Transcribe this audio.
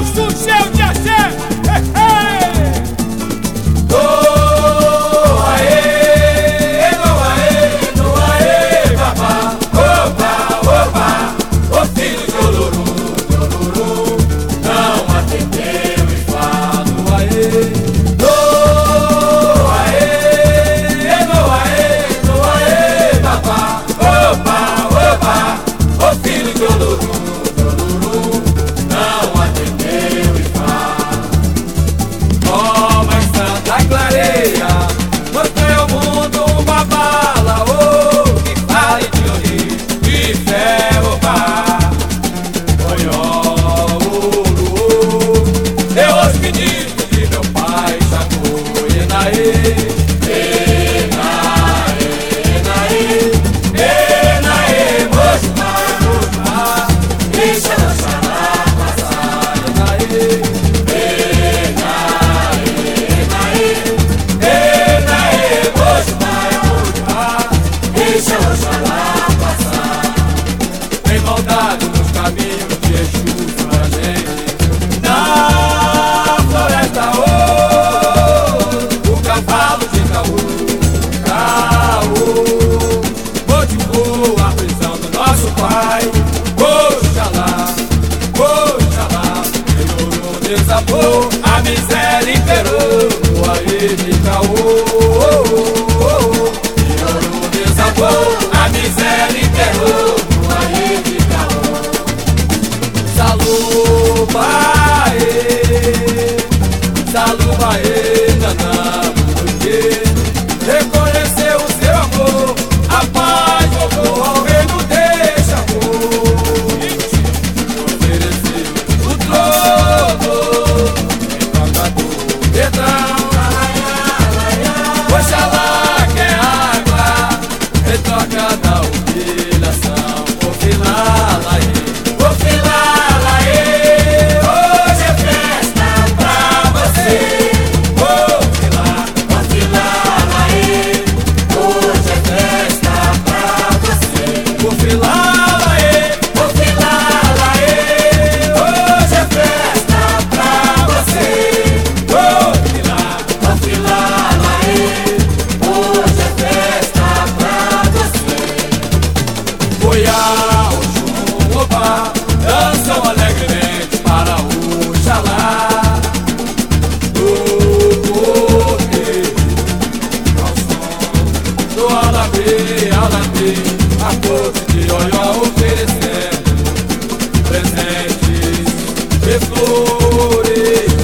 Desabou, a miséria imperou no aê de caô. Desabou, a miséria imperou no aê de caô. Salubaê, salubaê, nanã, porque reconheceu o seu amor, a paz voltou ao reino deste amor. Ofereceu o trono Oxalá quer água, em troca da humilhação. Hoje é festa pra você. Hoje é festa pra você. Hoje é festa pra você. Dançam alegremente para Oxalá do poder, ao som do alabê, a corte de Oió oferecendo presentes de flores.